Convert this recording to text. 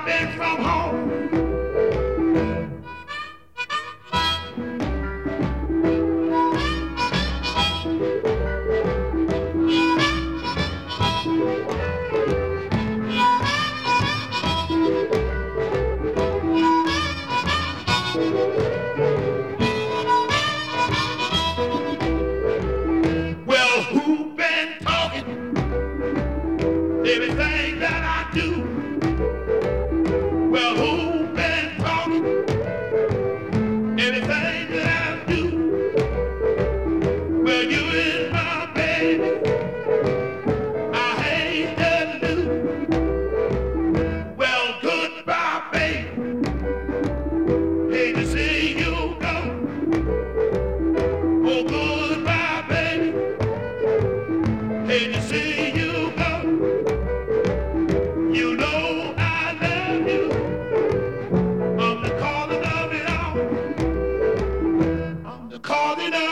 I've been from home. Well, who been talking everything that I do? Well, who been talking everything that I do? Well, you is my baby. I hate to lose. Well, goodbye, baby. Hate to see you go. Oh, goodbye, baby. Hate to see you go. You know I love you. I'm the calling of it all. I'm the calling of